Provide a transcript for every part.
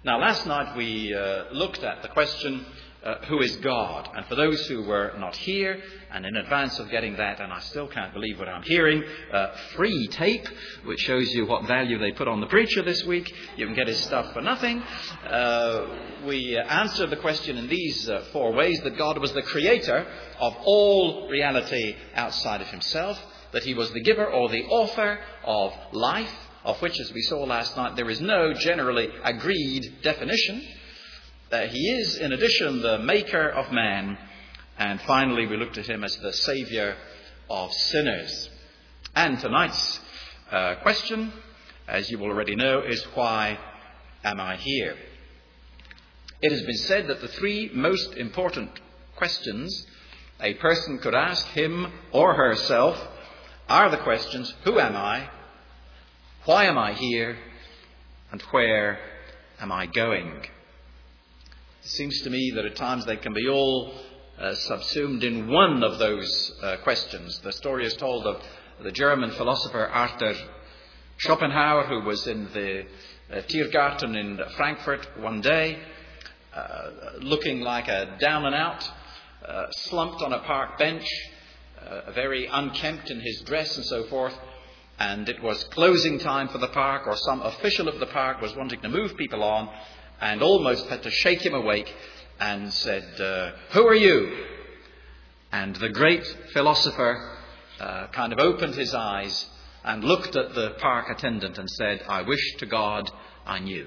Now, last night we looked at the question, who is God? And for those who were not here, and in advance of getting that, and I still can't believe what I'm hearing, free tape, which shows you what value they put on the preacher this week. You can get his stuff for nothing. We answered the question in these 4 ways: that God was the creator of all reality outside of himself, that he was the giver or the author of life, of which, as we saw last night, there is no generally agreed definition. He is, in addition, the maker of man. And finally, we looked at him as the saviour of sinners. And tonight's question, as you already know, is, why am I here? It has been said that the 3 most important questions a person could ask him or herself are the questions: who am I? Why am I here? And where am I going? It seems to me that at times they can be all subsumed in one of those questions. The story is told of the German philosopher Arthur Schopenhauer, who was in the Tiergarten in Frankfurt one day, looking like a down and out, slumped on a park bench, very unkempt in his dress and so forth. And it was closing time for the park, or some official of the park was wanting to move people on, and almost had to shake him awake and said, who are you? And the great philosopher kind of opened his eyes and looked at the park attendant and said, I wish to God I knew.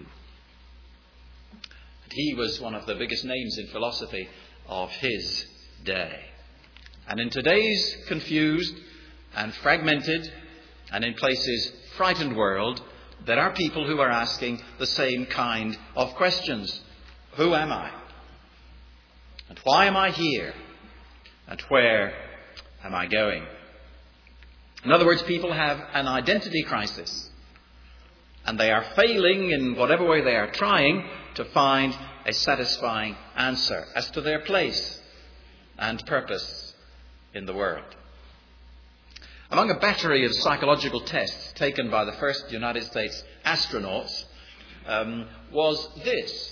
And he was one of the biggest names in philosophy of his day. And in today's confused and fragmented and in places frightened world, there are people who are asking the same kind of questions. Who am I? And why am I here? And where am I going? In other words, people have an identity crisis, and they are failing in whatever way they are trying to find a satisfying answer as to their place and purpose in the world. Among a battery of psychological tests taken by the first United States astronauts was this.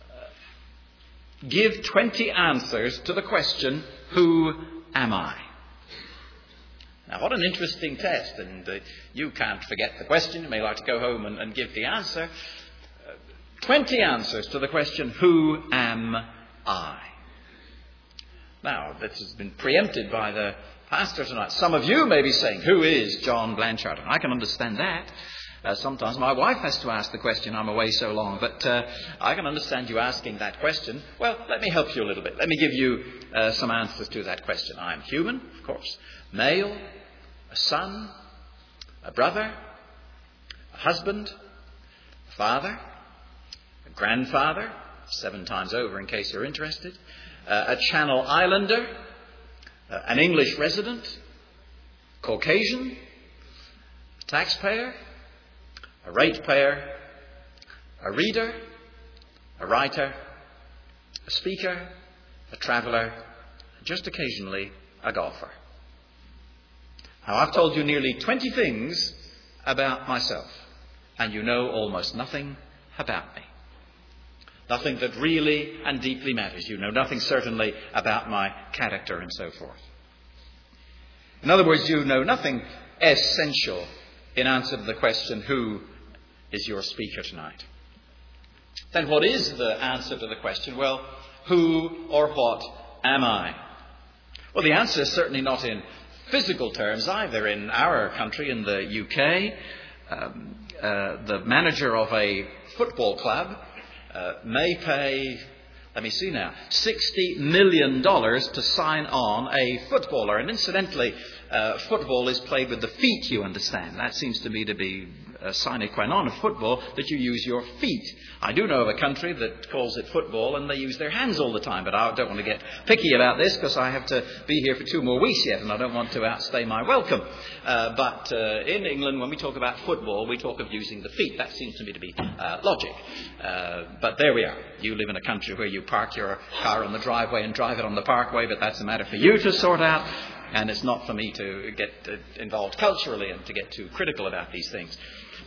Give 20 answers to the question, who am I? Now, what an interesting test, and you can't forget the question. You may like to go home and give the answer. 20 answers to the question, who am I? Now, this has been preempted by the pastor tonight. Some of you may be saying, who is John Blanchard? And I can understand that. Sometimes my wife has to ask the question, I'm away so long. But I can understand you asking that question. Well, let me help you a little bit. Let me give you some answers to that question. I am human, of course. Male, a son, a brother, a husband, a father, a grandfather, 7 times over in case you're interested, a Channel Islander, an English resident, Caucasian, a taxpayer, a ratepayer, a reader, a writer, a speaker, a traveller, and just occasionally a golfer. Now, I've told you nearly 20 things about myself, and you know almost nothing about me. Nothing that really and deeply matters. You know nothing certainly about my character and so forth. In other words, you know nothing essential in answer to the question, who is your speaker tonight? Then what is the answer to the question? Well, who or what am I? Well, the answer is certainly not in physical terms either. In our country, in the UK, the manager of a football club may pay, $60 million to sign on a footballer. And incidentally, football is played with the feet, you understand. That seems to me to be a sine qua non of football, that you use your feet. I do know of a country that calls it football and they use their hands all the time, but I don't want to get picky about this because I have to be here for 2 more weeks yet and I don't want to outstay my welcome. But in England, when we talk about football, we talk of using the feet. That seems to me to be logic. But there we are. You live in a country where you park your car on the driveway and drive it on the parkway, but that's a matter for you to sort out. And it's not for me to get involved culturally and to get too critical about these things.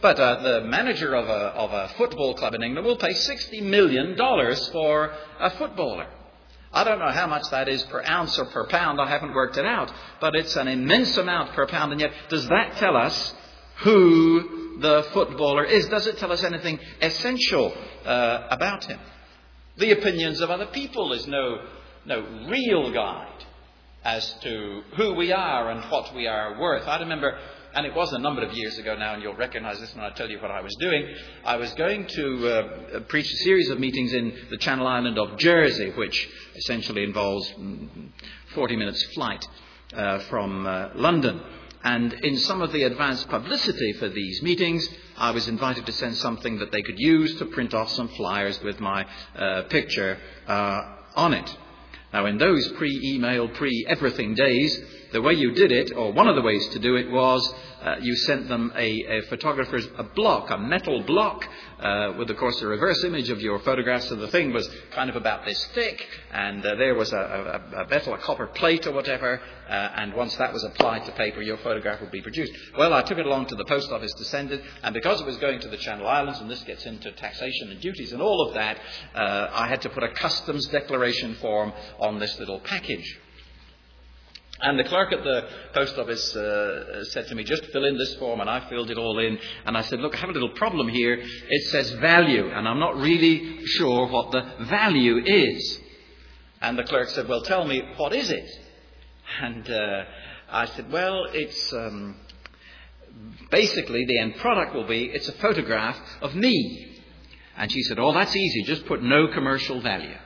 But the manager of a football club in England will pay $60 million for a footballer. I don't know how much that is per ounce or per pound. I haven't worked it out. But it's an immense amount per pound. And yet, does that tell us who the footballer is? Does it tell us anything essential about him? The opinions of other people is no real guide as to who we are and what we are worth. I remember, and it was a number of years ago now, and you'll recognize this when I tell you what I was doing. I was going to preach a series of meetings in the Channel Island of Jersey, which essentially involves 40 minutes flight from London. And in some of the advanced publicity for these meetings, I was invited to send something that they could use to print off some flyers with my picture on it. Now, in those pre-email, pre-everything days, the way you did it, or one of the ways to do it, was you sent them a photographer's block, a metal block, with, of course, a reverse image of your photograph. So the thing was kind of about this thick, and there was a metal, a copper plate or whatever, and once that was applied to paper, your photograph would be produced. Well, I took it along to the post office to send it, and because it was going to the Channel Islands, and this gets into taxation and duties and all of that, I had to put a customs declaration form on this little package. And the clerk at the post office said to me, just fill in this form, and I filled it all in. And I said, look, I have a little problem here. It says value, and I'm not really sure what the value is. And the clerk said, well, tell me, what is it? And I said, well, it's basically the end product will be, it's a photograph of me. And she said, oh, that's easy, just put no commercial value.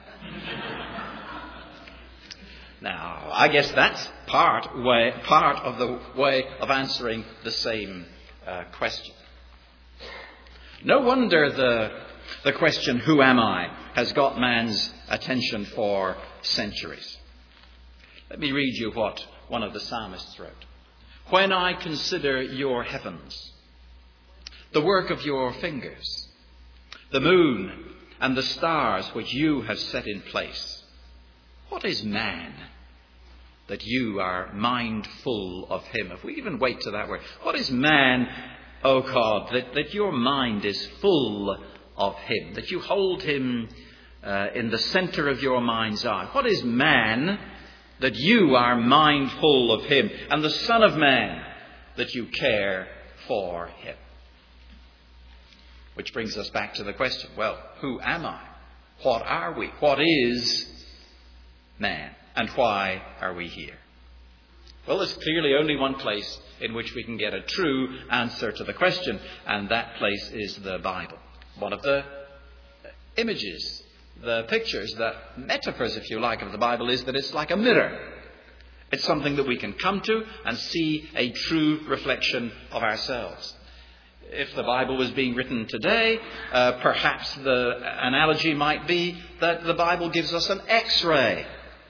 Now, I guess that's part of the way of answering the same question. No wonder the question, who am I, has got man's attention for centuries. Let me read you what one of the psalmists wrote. When I consider your heavens, the work of your fingers, the moon and the stars which you have set in place, what is man that you are mindful of him? If we even wait to that word. What is man, O God, that your mind is full of him, that you hold him in the center of your mind's eye? What is man that you are mindful of him? And the Son of Man that you care for him? Which brings us back to the question, well, who am I? What are we? What is man? And why are we here? Well, there's clearly only one place in which we can get a true answer to the question, and that place is the Bible. One of the images, the pictures, the metaphors, if you like, of the Bible is that it's like a mirror. It's something that we can come to and see a true reflection of ourselves. If the Bible was being written today, perhaps the analogy might be that the Bible gives us an X-ray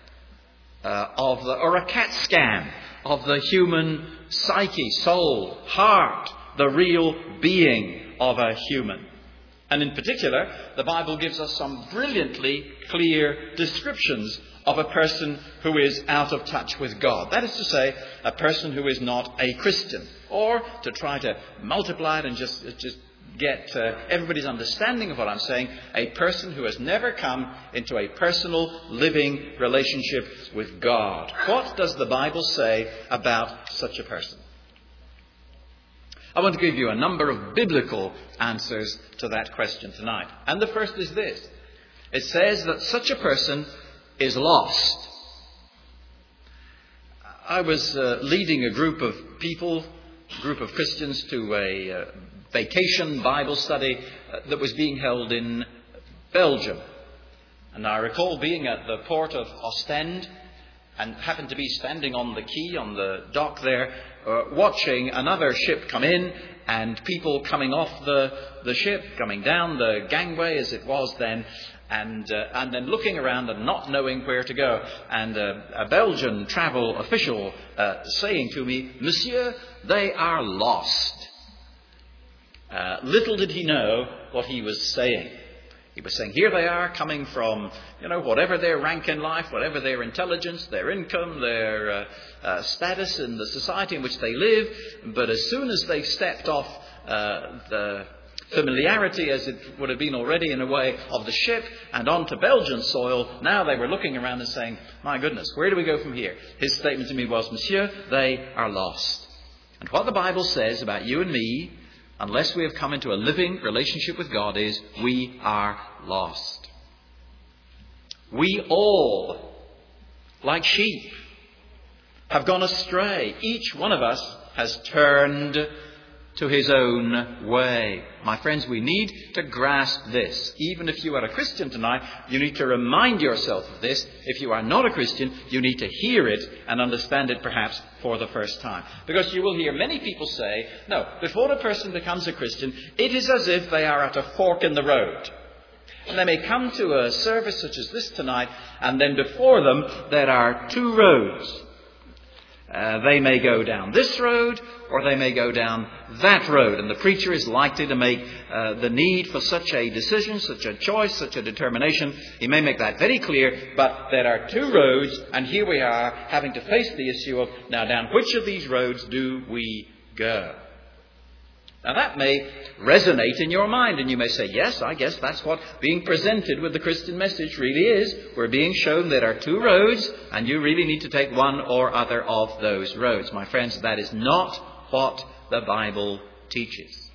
or a CAT scan of the human psyche, soul, heart, the real being of a human. And in particular, the Bible gives us some brilliantly clear descriptions of a person who is out of touch with God. That is to say, a person who is not a Christian. Or, to try to multiply it and just get everybody's understanding of what I'm saying, a person who has never come into a personal, living relationship with God. What does the Bible say about such a person? I want to give you a number of biblical answers to that question tonight. And the first is this. It says that such a person is lost. I was leading a group of people, a group of Christians, to a vacation Bible study that was being held in Belgium. And I recall being at the port of Ostend and happened to be standing on the quay, on the dock there, watching another ship come in and people coming off the ship, coming down the gangway as it was then, and then looking around and not knowing where to go. And a Belgian travel official saying to me, "Monsieur, they are lost." Little did he know what he was saying. He was saying, here they are coming from, whatever their rank in life, whatever their intelligence, their income, their status in the society in which they live. But as soon as they stepped off the familiarity, as it would have been already in a way, of the ship and onto Belgian soil. Now they were looking around and saying, my goodness, where do we go from here? His statement to me was, Monsieur, they are lost. And what the Bible says about you and me, unless we have come into a living relationship with God, is we are lost. We all, like sheep, have gone astray. Each one of us has turned to his own way. My friends, we need to grasp this. Even if you are a Christian tonight, you need to remind yourself of this. If you are not a Christian, you need to hear it and understand it perhaps for the first time. Because you will hear many people say, no, before a person becomes a Christian, it is as if they are at a fork in the road. And they may come to a service such as this tonight, and then before them there are two roads. They may go down this road, or they may go down that road. And the preacher is likely to make the need for such a decision, such a choice, such a determination. He may make that very clear, but there are two roads, and here we are having to face the issue of, now down which of these roads do we go? Now that may resonate in your mind, and you may say, yes, I guess that's what being presented with the Christian message really is. We're being shown there are two roads, and you really need to take one or other of those roads. My friends, that is not what the Bible teaches.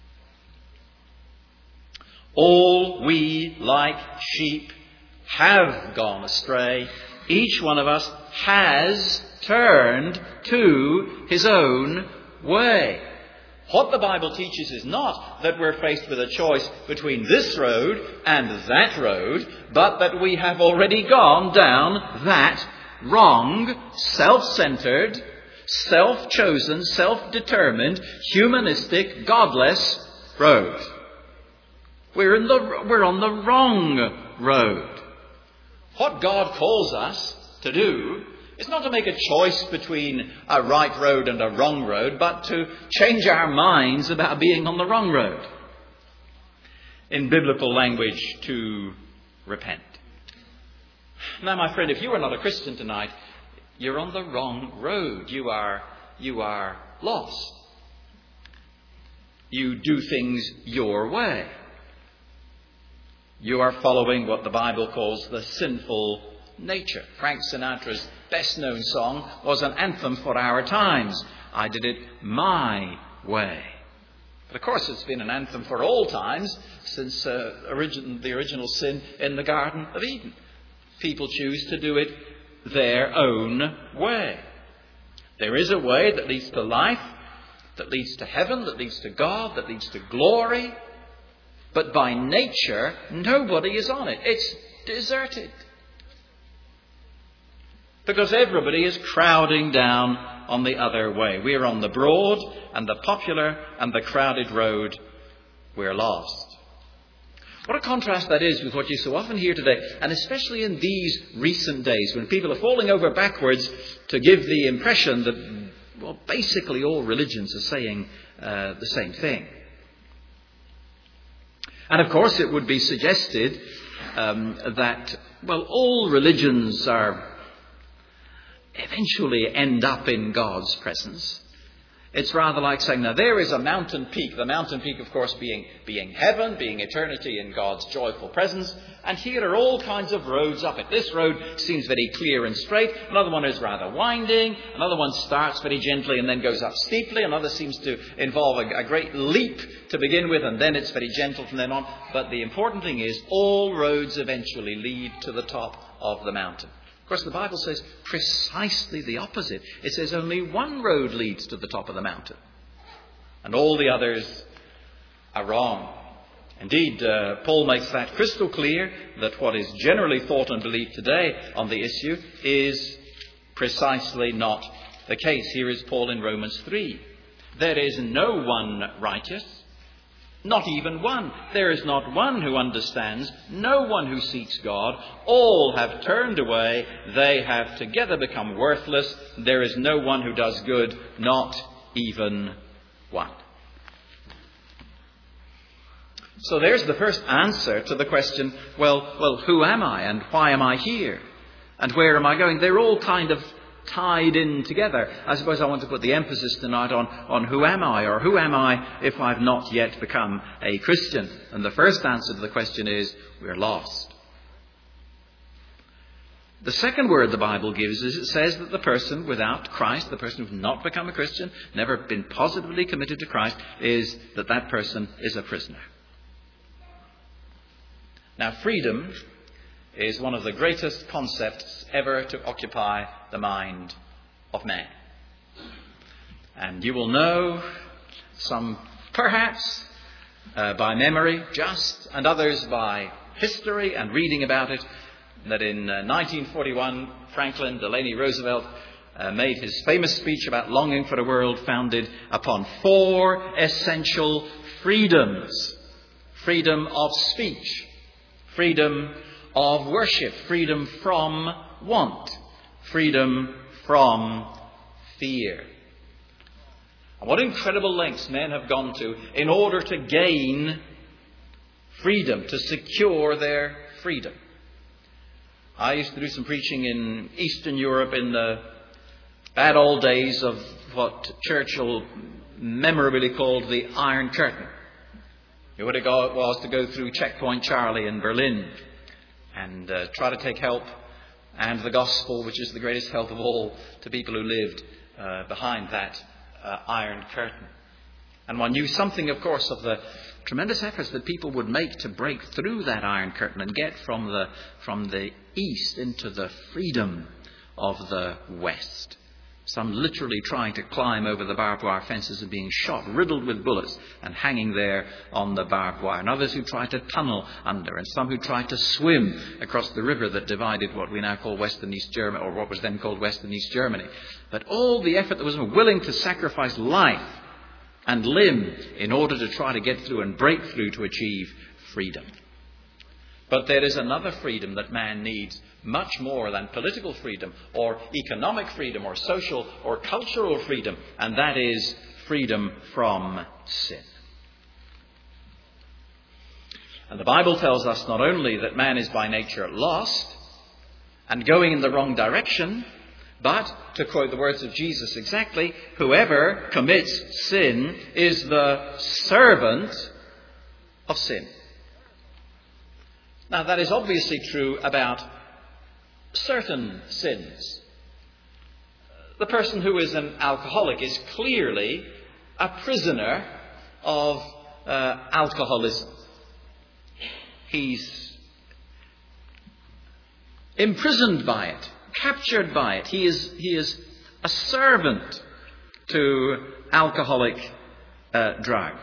All we, like sheep, have gone astray. Each one of us has turned to his own way. What the Bible teaches is not that we're faced with a choice between this road and that road, but that we have already gone down that wrong, self-centered, self-chosen, self-determined, humanistic, godless road. We're on the wrong road. What God calls us to do is not to make a choice between a right road and a wrong road, but to change our minds about being on the wrong road. In biblical language, to repent. Now, my friend, if you are not a Christian tonight, you're on the wrong road. You are lost. You do things your way. You are following what the Bible calls the sinful nature. Frank Sinatra's best known song was an anthem for our times. I did it my way. But of course it's been an anthem for all times since the original sin in the Garden of Eden. People choose to do it their own way. There is a way that leads to life, that leads to heaven, that leads to God, that leads to glory. But by nature, nobody is on it. It's deserted. Because everybody is crowding down on the other way. We're on the broad and the popular and the crowded road. We're lost. What a contrast that is with what you so often hear today, and especially in these recent days when people are falling over backwards to give the impression that, well, basically all religions are saying the same thing. And of course it would be suggested that, well, all religions are eventually end up in God's presence. It's rather like saying, now there is a mountain peak. The mountain peak, of course, being heaven, being eternity in God's joyful presence. And here are all kinds of roads up it. This road seems very clear and straight. Another one is rather winding. Another one starts very gently and then goes up steeply. Another seems to involve a great leap to begin with, and then it's very gentle from then on. But the important thing is all roads eventually lead to the top of the mountain. Of course, the Bible says precisely the opposite. It says only one road leads to the top of the mountain, and all the others are wrong. Indeed, Paul makes that crystal clear, that what is generally thought and believed today on the issue is precisely not the case. Here is Paul in Romans 3. There is no one righteous, not even one. There is not one who understands, no one who seeks God. All have turned away. They have together become worthless. There is no one who does good, not even one. So there's the first answer to the question, well, who am I and why am I here? And where am I going? They're all kind of tied in together. I suppose I want to put the emphasis tonight on who am I, or who am I if I've not yet become a Christian? And the first answer to the question is, we're lost. The second word the Bible gives is it says that the person without Christ, the person who's not become a Christian, never been positively committed to Christ, is that person is a prisoner. Now, freedom is one of the greatest concepts ever to occupy the mind of man. And you will know some perhaps by memory just, and others by history and reading about it, that in 1941, Franklin Delano Roosevelt made his famous speech about longing for a world founded upon 4 essential freedoms. Freedom of speech, freedom of worship, freedom from want, freedom from fear. And what incredible lengths men have gone to in order to gain freedom, to secure their freedom. I used to do some preaching in Eastern Europe in the bad old days of what Churchill memorably called the Iron Curtain. What it was to go through Checkpoint Charlie in Berlin and try to take help and the gospel, which is the greatest help of all, to people who lived behind that Iron Curtain. And one knew something, of course, of the tremendous efforts that people would make to break through that Iron Curtain and get from the east into the freedom of the west. Some literally trying to climb over the barbed wire fences and being shot, riddled with bullets, and hanging there on the barbed wire. And others who tried to tunnel under, and some who tried to swim across the river that divided what we now call Western East Germany, or what was then called Western East Germany. But all the effort that was willing to sacrifice life and limb in order to try to get through and break through to achieve freedom. But there is another freedom that man needs much more than political freedom or economic freedom or social or cultural freedom, and that is freedom from sin. And the Bible tells us not only that man is by nature lost and going in the wrong direction, but, to quote the words of Jesus exactly, whoever commits sin is the servant of sin. Now, that is obviously true about certain sins. The person who is an alcoholic is clearly a prisoner of alcoholism. He's imprisoned by it, captured by it. He is a servant to alcoholic drug.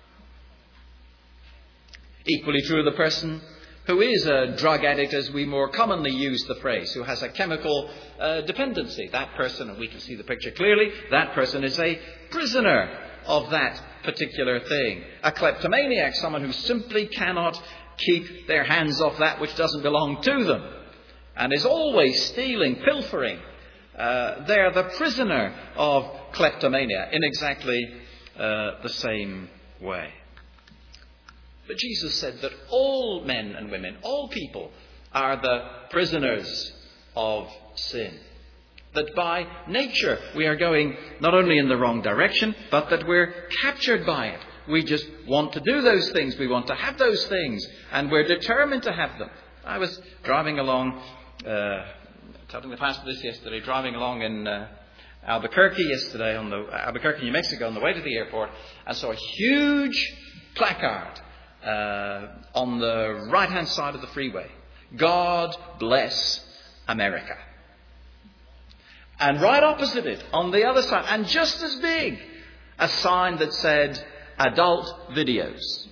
Equally true of the person who is a drug addict, as we more commonly use the phrase, who has a chemical dependency. That person, and we can see the picture clearly, that person is a prisoner of that particular thing. A kleptomaniac, someone who simply cannot keep their hands off that which doesn't belong to them and is always stealing, pilfering. They're the prisoner of kleptomania in exactly the same way. But Jesus said that all men and women, all people, are the prisoners of sin. That by nature we are going not only in the wrong direction, but that we're captured by it. We just want to do those things. We want to have those things. And we're determined to have them. I was driving along, telling the pastor this yesterday, driving along in Albuquerque yesterday, Albuquerque, New Mexico, on the way to the airport, and saw a huge placard on the right-hand side of the freeway. God bless America. And right opposite it, on the other side, and just as big, a sign that said, adult videos.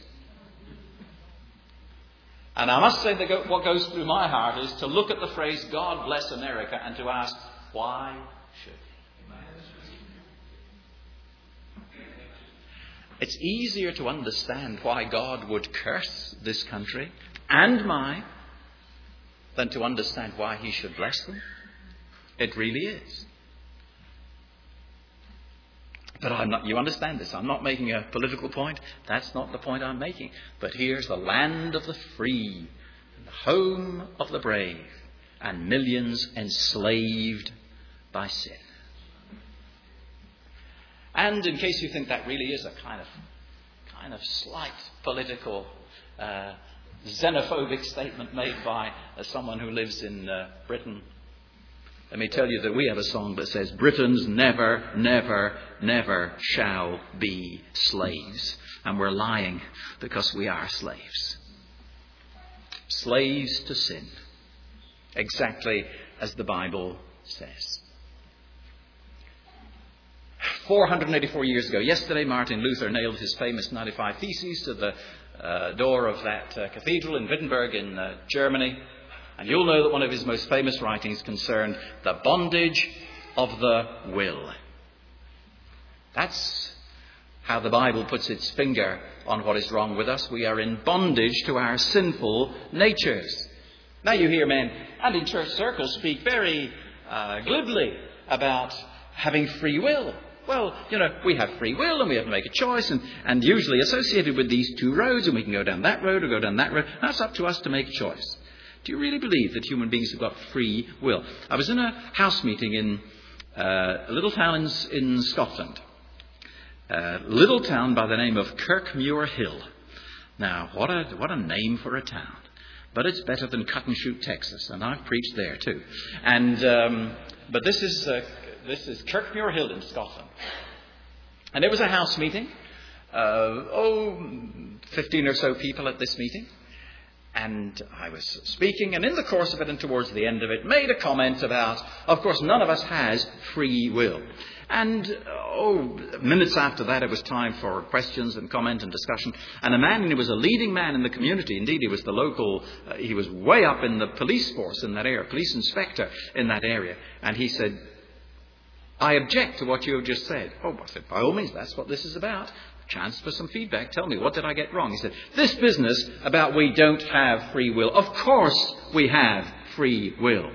And I must say that what goes through my heart is to look at the phrase, God bless America, and to ask, why should he? It's easier to understand why God would curse this country and mine than to understand why he should bless them. It really is. But you understand this. I'm not making a political point. That's not the point I'm making. But here's the land of the free, and the home of the brave, and millions enslaved by sin. And in case you think that really is a kind of slight political xenophobic statement made by someone who lives in Britain, let me tell you that we have a song that says, Britons never, never, never shall be slaves. And we're lying because we are slaves. Slaves to sin. Exactly as the Bible says. 484 years ago, yesterday, Martin Luther nailed his famous 95 Theses to the door of that cathedral in Wittenberg in Germany. And you'll know that one of his most famous writings concerned the bondage of the will. That's how the Bible puts its finger on what is wrong with us. We are in bondage to our sinful natures. Now you hear men, and in church circles, speak very glibly about having free will. Well, we have free will and we have to make a choice, and usually associated with these two roads, and we can go down that road or go down that road. That's up to us to make a choice. Do you really believe that human beings have got free will? I was in a house meeting in a little town in Scotland. A little town by the name of Kirkmuir Hill. Now, what a name for a town. But it's better than Cut and Shoot, Texas, and I've preached there too. But this is Kirkmuir Hill in Scotland. And there was a house meeting. 15 or so people at this meeting. And I was speaking, and in the course of it and towards the end of it, made a comment about, of course, none of us has free will. And, minutes after that, it was time for questions and comment and discussion. And a man, and he was a leading man in the community. Indeed, he was the local, he was way up in the police force in that area, police inspector in that area. And he said, I object to what you have just said. I said, by all means, that's what this is about. Chance for some feedback. Tell me, what did I get wrong? He said, this business about we don't have free will. Of course we have free will.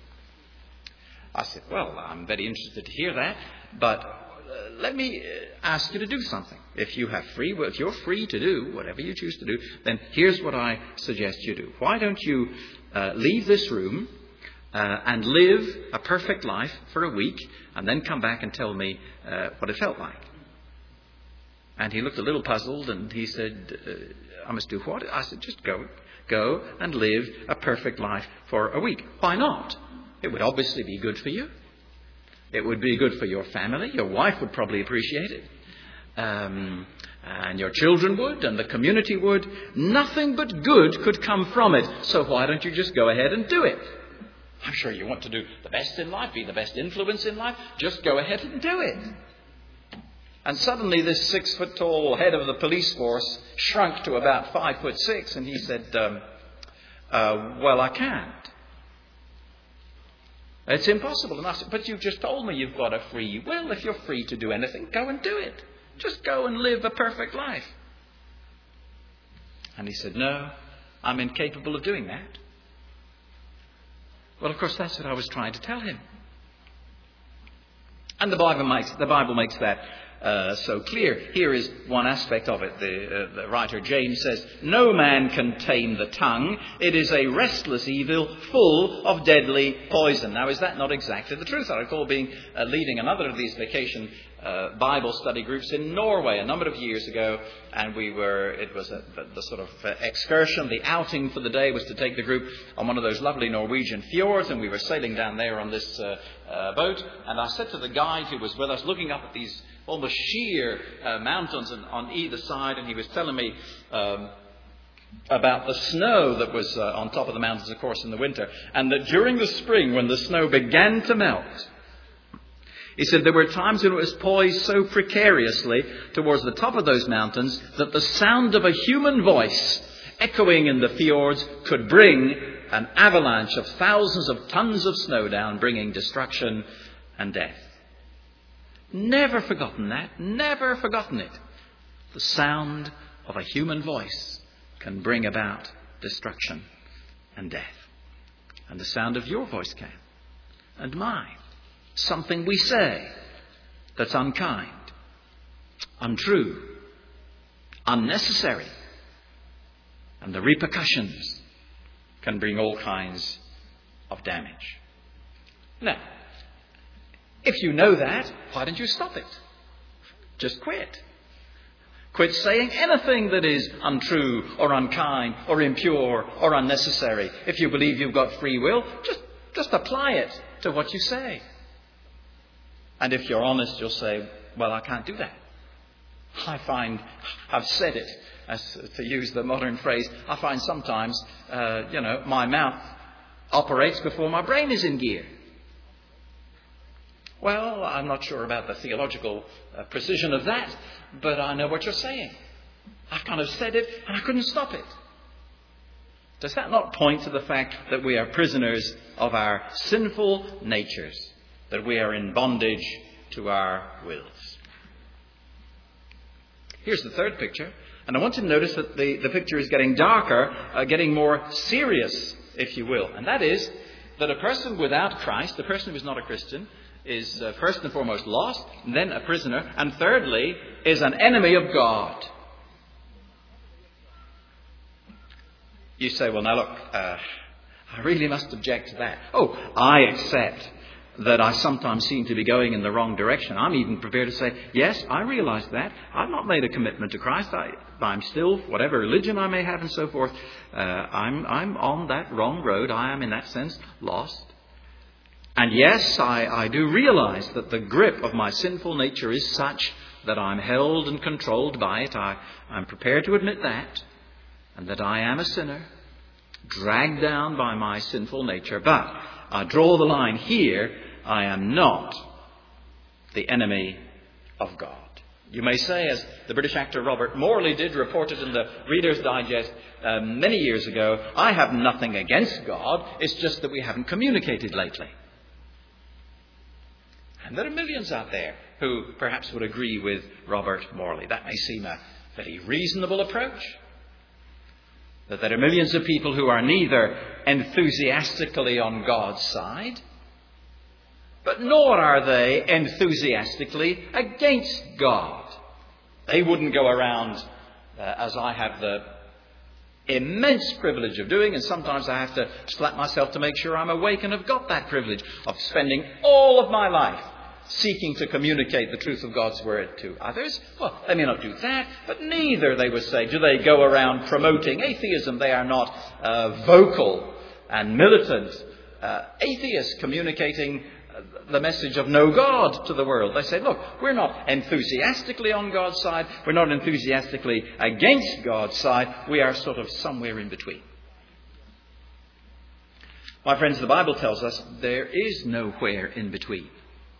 I said, well, I'm very interested to hear that, but let me ask you to do something. If you have free will, if you're free to do whatever you choose to do, then here's what I suggest you do. Why don't you leave this room and live a perfect life for a week, and then come back and tell me what it felt like. And he looked a little puzzled, and he said, I must do what? I said, just go and live a perfect life for a week. Why not? It would obviously be good for you. It would be good for your family. Your wife would probably appreciate it. And your children would, and the community would. Nothing but good could come from it. So why don't you just go ahead and do it? I'm sure you want to do the best in life, be the best influence in life. Just go ahead and do it. And suddenly this 6-foot-tall head of the police force shrunk to about 5'6", and he said, well, I can't. It's impossible. And I said, but you've just told me you've got a free will. If you're free to do anything, go and do it. Just go and live a perfect life. And he said, no, I'm incapable of doing that. Well, of course, that's what I was trying to tell him. And the Bible makes that so clear. Here is one aspect of it. The writer James says, no man can tame the tongue. It is a restless evil full of deadly poison. Now, is that not exactly the truth? I recall leading another of these vacation Bible study groups in Norway a number of years ago, and it was the sort of excursion, the outing for the day was to take the group on one of those lovely Norwegian fjords, and we were sailing down there on this boat, and I said to the guide who was with us, looking up at these almost sheer mountains on either side, and he was telling me about the snow that was on top of the mountains, of course, in the winter, and that during the spring, when the snow began to melt, he said there were times when it was poised so precariously towards the top of those mountains that the sound of a human voice echoing in the fjords could bring an avalanche of thousands of tons of snow down, bringing destruction and death. Never forgotten that. Never forgotten it. The sound of a human voice can bring about destruction and death. And the sound of your voice can. And mine. Something we say that's unkind, untrue, unnecessary. And the repercussions can bring all kinds of damage. Now, If you know that, why don't you stop it? Just quit. Quit saying anything that is untrue or unkind or impure or unnecessary. If you believe you've got free will, just apply it to what you say. And if you're honest, you'll say, well, I can't do that. I find, I've said it, as to use the modern phrase, I find sometimes, my mouth operates before my brain is in gear. Well, I'm not sure about the theological precision of that, but I know what you're saying. I kind of said it and I couldn't stop it. Does that not point to the fact that we are prisoners of our sinful natures, that we are in bondage to our wills? Here's the third picture, and I want you to notice that the picture is getting darker, getting more serious, if you will, and that is that a person without Christ, a person who is not a Christian, is first and foremost lost, and then a prisoner, and thirdly, is an enemy of God. You say, well, now look, I really must object to that. Oh, I accept that I sometimes seem to be going in the wrong direction. I'm even prepared to say, yes, I realize that. I've not made a commitment to Christ. I'm still, whatever religion I may have and so forth, I'm on that wrong road. I am, in that sense, lost. And yes, I do realize that the grip of my sinful nature is such that I'm held and controlled by it. I'm prepared to admit that, and that I am a sinner, dragged down by my sinful nature. But I draw the line here. I am not the enemy of God. You may say, as the British actor Robert Morley did, reported in the Reader's Digest many years ago, I have nothing against God. It's just that we haven't communicated lately. And there are millions out there who perhaps would agree with Robert Morley. That may seem a very reasonable approach. That there are millions of people who are neither enthusiastically on God's side, but nor are they enthusiastically against God. They wouldn't go around, as I have the immense privilege of doing, and sometimes I have to slap myself to make sure I'm awake and have got that privilege of spending all of my life seeking to communicate the truth of God's word to others. Well, they may not do that, but neither, they would say, do they go around promoting atheism. They are not vocal and militant atheists communicating the message of no God to the world. They say, look, we're not enthusiastically on God's side. We're not enthusiastically against God's side. We are sort of somewhere in between. My friends, the Bible tells us there is nowhere in between.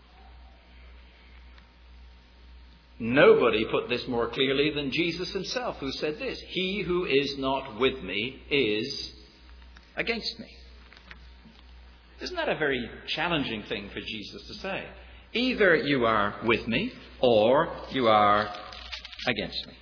Nobody put this more clearly than Jesus himself, who said this: he who is not with me is against me. Isn't that a very challenging thing for Jesus to say? Either you are with me or you are against me.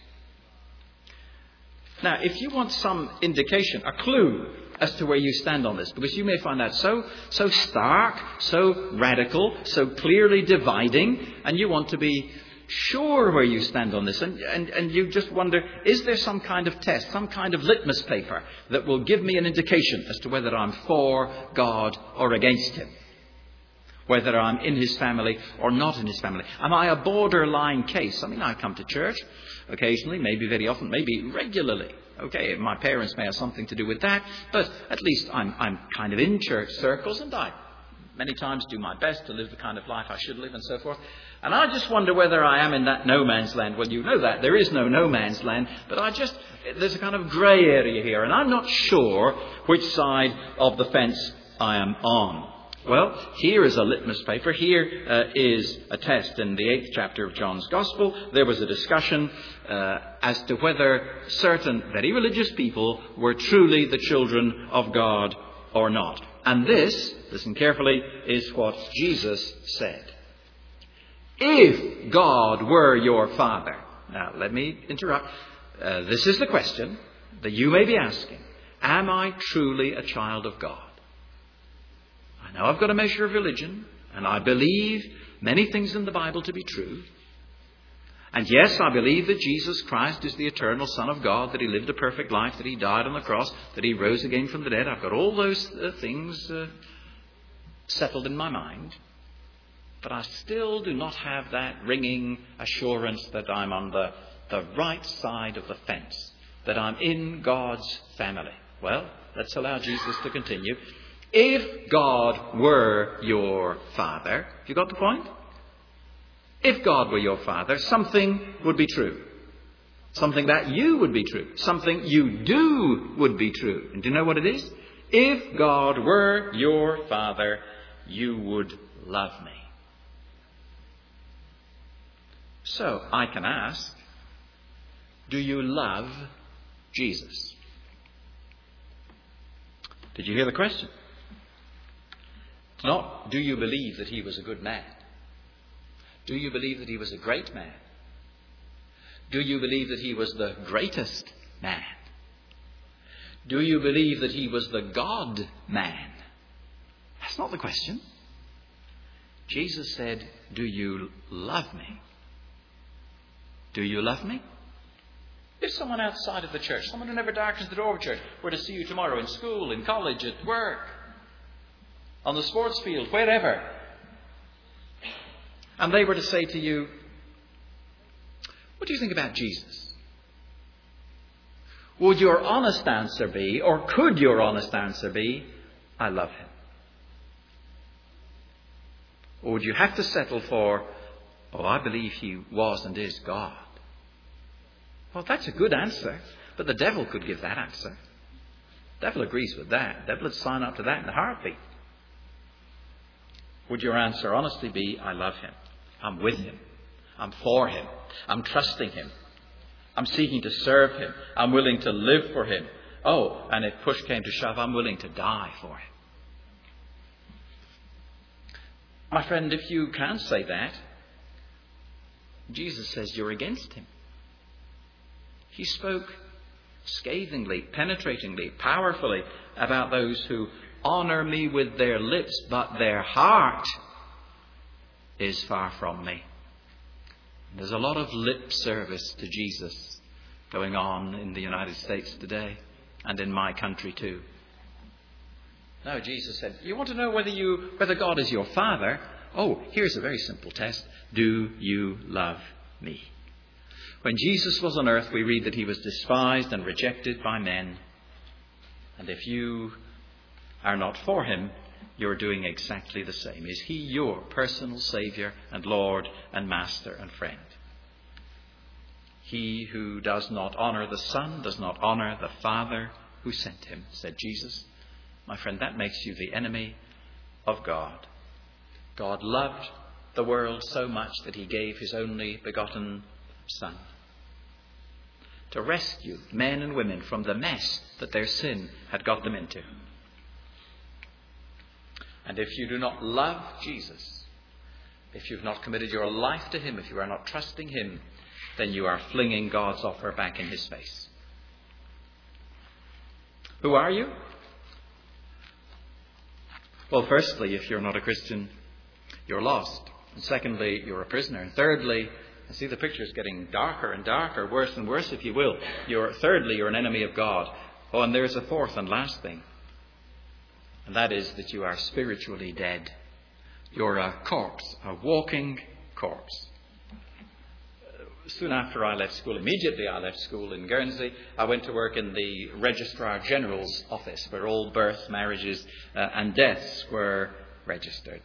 Now, if you want some indication, a clue as to where you stand on this, because you may find that so stark, so radical, so clearly dividing, and you want to be sure where you stand on this, and you just wonder, is there some kind of test, some kind of litmus paper that will give me an indication as to whether I'm for God or against him? Whether I'm in his family or not in his family. Am I a borderline case? I mean, I come to church occasionally, maybe very often, maybe regularly. Okay, my parents may have something to do with that, but at least I'm kind of in church circles, and I many times do my best to live the kind of life I should live and so forth. And I just wonder whether I am in that no man's land. Well, you know that. There is no man's land. But there's a kind of grey area here. And I'm not sure which side of the fence I am on. Well, here is a litmus paper. Here is a test. In the 8th chapter of John's Gospel, there was a discussion as to whether certain very religious people were truly the children of God or not. And this, listen carefully, is what Jesus said. If God were your Father. Now, let me interrupt. This is the question that you may be asking. Am I truly a child of God? I know I've got a measure of religion, and I believe many things in the Bible to be true. And yes, I believe that Jesus Christ is the eternal Son of God, that he lived a perfect life, that he died on the cross, that he rose again from the dead. I've got all those things settled in my mind. but I still do not have that ringing assurance that I'm on the right side of the fence, that I'm in God's family. Well, let's allow Jesus to continue. If God were your Father, have you got the point? If God were your Father, something would be true. Something that you would be true. Something you do would be true. And do you know what it is? If God were your Father, you would love me. So I can ask, do you love Jesus? Did you hear the question? It's not, do you believe that he was a good man? Do you believe that he was a great man? Do you believe that he was the greatest man? Do you believe that he was the God-man? That's not the question. Jesus said, do you love me? Do you love me? If someone outside of the church, someone who never darkens the door of church, were to see you tomorrow in school, in college, at work, on the sports field, wherever, and they were to say to you, what do you think about Jesus? Would your honest answer be, or could your honest answer be, I love him? Or would you have to settle for, I believe he was and is God? Well, that's a good answer, but the devil could give that answer. The devil agrees with that. The devil would sign up to that in a heartbeat. Would your answer honestly be, I love him. I'm with him. I'm for him. I'm trusting him. I'm seeking to serve him. I'm willing to live for him. Oh, and if push came to shove, I'm willing to die for him. My friend, if you can't say that, Jesus says you're against him. He spoke scathingly, penetratingly, powerfully about those who honour me with their lips, but their heart is far from me. There's a lot of lip service to Jesus going on in the United States today, and in my country too. No, Jesus said, you want to know whether God is your Father? Oh, here's a very simple test. Do you love me? When Jesus was on earth, we read that he was despised and rejected by men. And if you are not for him, you're doing exactly the same. Is he your personal Saviour and Lord and Master and friend? He who does not honour the Son does not honour the Father who sent him, said Jesus. My friend, that makes you the enemy of God. God loved the world so much that he gave his only begotten Son to rescue men and women from the mess that their sin had got them into. And if you do not love Jesus, if you've not committed your life to him, if you are not trusting him, then you are flinging God's offer back in his face. Who are you? Well, firstly, if you're not a Christian, you're lost. And secondly, you're a prisoner. And thirdly, I see the picture is getting darker and darker, worse and worse, if you will. Thirdly, you're an enemy of God. Oh, and there's a fourth and last thing. And that is that you are spiritually dead. You're a corpse, a walking corpse. Soon after I left school, immediately I left school in Guernsey, I went to work in the Registrar General's office, where all births, marriages and deaths were registered.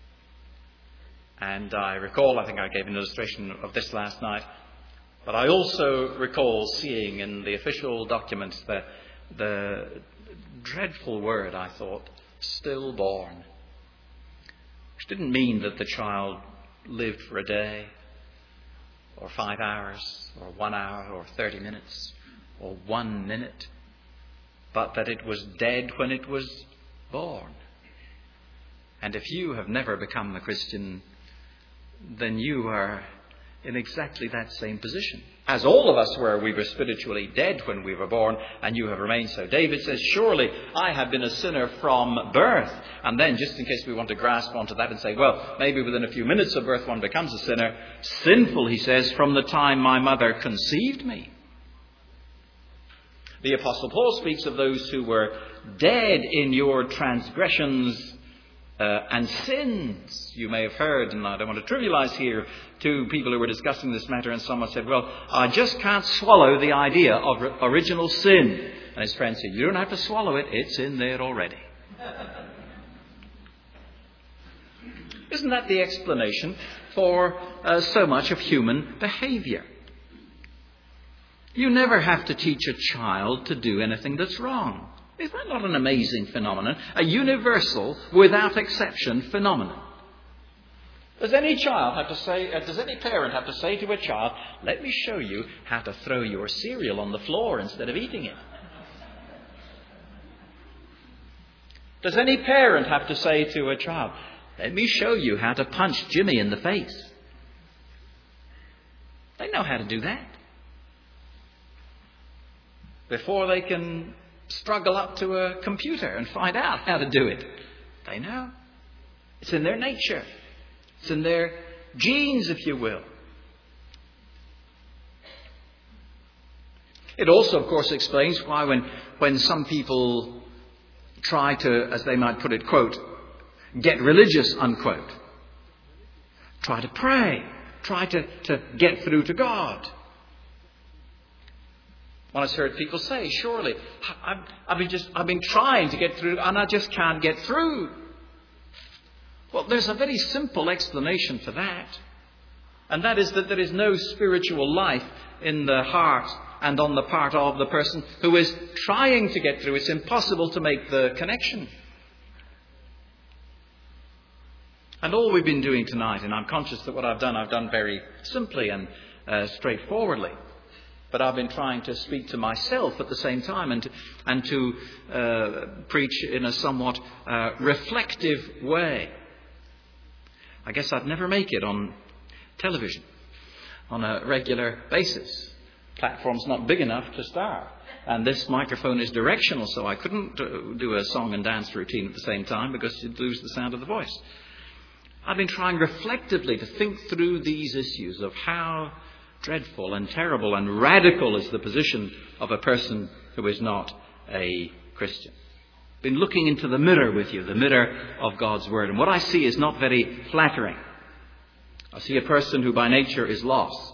And I recall, I think I gave an illustration of this last night, but I also recall seeing in the official documents the dreadful word, I thought, stillborn, which didn't mean that the child lived for a day, or 5 hours, or 1 hour, or 30 minutes, or 1 minute, but that it was dead when it was born. And if you have never become a Christian, then you are in exactly that same position. As all of us were, we were spiritually dead when we were born, and you have remained so. David says, surely I have been a sinner from birth. And then, just in case we want to grasp onto that and say, well, maybe within a few minutes of birth one becomes a sinner. Sinful, he says, from the time my mother conceived me. The Apostle Paul speaks of those who were dead in your transgressions and sins. You may have heard, and I don't want to trivialize here, two people who were discussing this matter, and someone said, well, I just can't swallow the idea of original sin. And his friend said, you don't have to swallow it, it's in there already. Isn't that the explanation for so much of human behavior? You never have to teach a child to do anything that's wrong. Is that not an amazing phenomenon? A universal, without exception phenomenon. Does any parent have to say to a child, let me show you how to throw your cereal on the floor instead of eating it? Does any parent have to say to a child, let me show you how to punch Jimmy in the face? They know how to do that. Before they can struggle up to a computer and find out how to do it, they know. It's in their nature. It's in their genes, if you will. It also, of course, explains why when some people try to, as they might put it, quote, get religious, unquote, try to pray, try to get through to God. One has heard people say, surely, I've been trying to get through and I just can't get through. Well, there's a very simple explanation for that. And that is that there is no spiritual life in the heart and on the part of the person who is trying to get through. It's impossible to make the connection. And all we've been doing tonight, and I'm conscious that what I've done very simply and straightforwardly. But I've been trying to speak to myself at the same time and to preach in a somewhat reflective way. I guess I'd never make it on television on a regular basis. Platform's not big enough to start. And this microphone is directional, so I couldn't do a song and dance routine at the same time because you'd lose the sound of the voice. I've been trying reflectively to think through these issues of how dreadful and terrible and radical is the position of a person who is not a Christian. Been looking into the mirror with you, the mirror of God's Word. And what I see is not very flattering. I see a person who by nature is lost,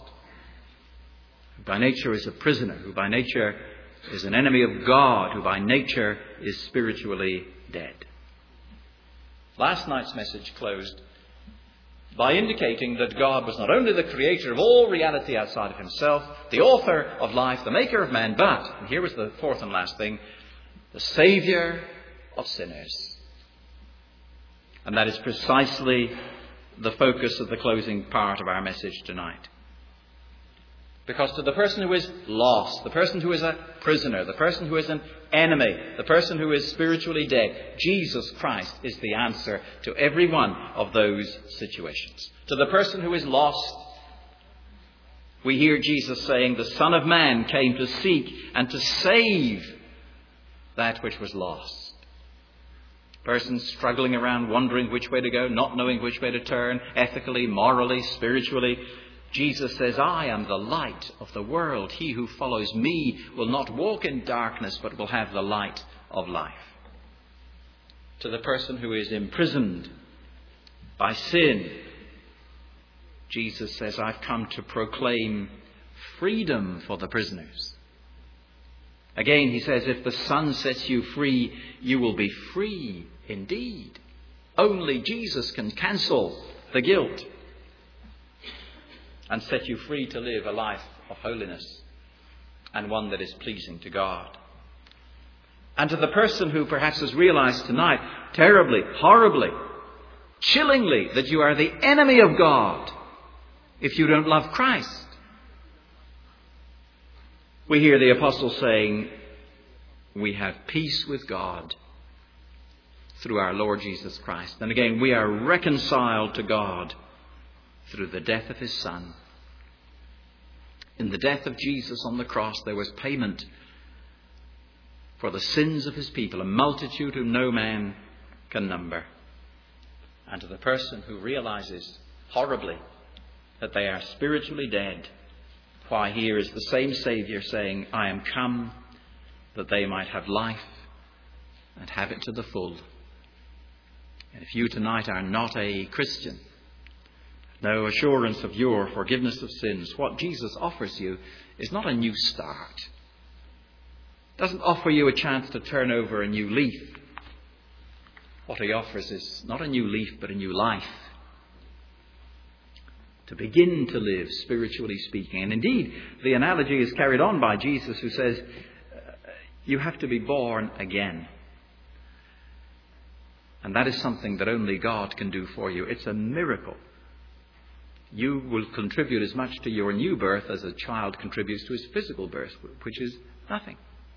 who by nature is a prisoner, who by nature is an enemy of God, who by nature is spiritually dead. Last night's message closed by indicating that God was not only the creator of all reality outside of himself, the author of life, the maker of man, but, and here was the fourth and last thing, the Saviour of sinners. And that is precisely the focus of the closing part of our message tonight. Because to the person who is lost, the person who is a prisoner, the person who is an enemy, the person who is spiritually dead, Jesus Christ is the answer to every one of those situations. To the person who is lost, we hear Jesus saying, the Son of Man came to seek and to save that which was lost. Persons struggling around, wondering which way to go, not knowing which way to turn, ethically, morally, spiritually. Jesus says, I am the light of the world. He who follows me will not walk in darkness, but will have the light of life. To the person who is imprisoned by sin, Jesus says, I've come to proclaim freedom for the prisoners. Again, he says, if the Son sets you free, you will be free indeed. Only Jesus can cancel the guilt and set you free to live a life of holiness and one that is pleasing to God. And to the person who perhaps has realized tonight, terribly, horribly, chillingly, that you are the enemy of God if you don't love Christ, we hear the apostle saying, we have peace with God through our Lord Jesus Christ. And again, we are reconciled to God through the death of his Son. In the death of Jesus on the cross, there was payment for the sins of his people, a multitude whom no man can number. And to the person who realizes horribly that they are spiritually dead, why, here is the same Saviour saying, I am come that they might have life and have it to the full. And if you tonight are not a Christian, no assurance of your forgiveness of sins, what Jesus offers you is not a new start. It doesn't offer you a chance to turn over a new leaf. What he offers is not a new leaf, but a new life. To begin to live, spiritually speaking. And indeed, the analogy is carried on by Jesus, who says, you have to be born again. And that is something that only God can do for you. It's a miracle. You will contribute as much to your new birth as a child contributes to his physical birth, which is nothing.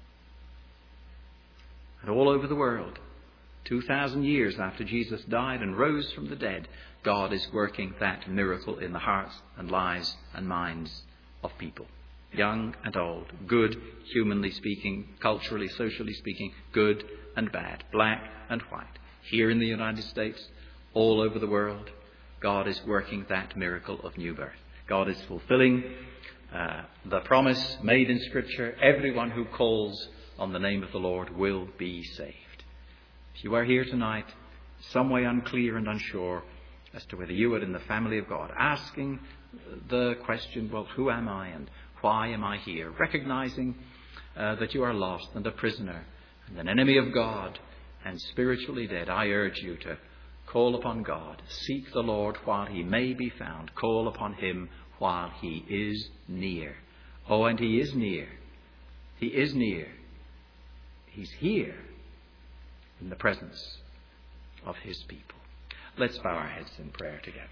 And all over the world, 2,000 years after Jesus died and rose from the dead, God is working that miracle in the hearts and lives and minds of people. Young and old, good, humanly speaking, culturally, socially speaking, good and bad, black and white. Here in the United States, all over the world, God is working that miracle of new birth. God is fulfilling the promise made in Scripture. Everyone who calls on the name of the Lord will be saved. If you are here tonight, some way unclear and unsure as to whether you are in the family of God, asking the question, well, who am I and why am I here? Recognizing that you are lost and a prisoner and an enemy of God and spiritually dead, I urge you to call upon God. Seek the Lord while he may be found. Call upon him while he is near. Oh, and he is near. He is near. He's here in the presence of his people. Let's bow our heads in prayer together.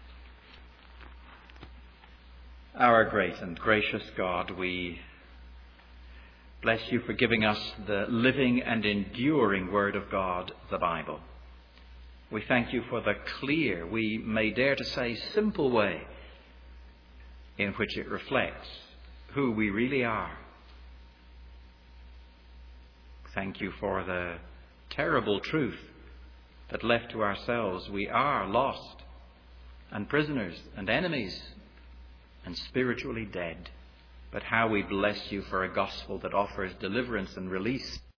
Our great and gracious God, we bless you for giving us the living and enduring Word of God, the Bible. We thank you for the clear, we may dare to say simple way in which it reflects who we really are. Thank you for the terrible truth that left to ourselves we are lost and prisoners and enemies and spiritually dead. But how we bless you for a gospel that offers deliverance and release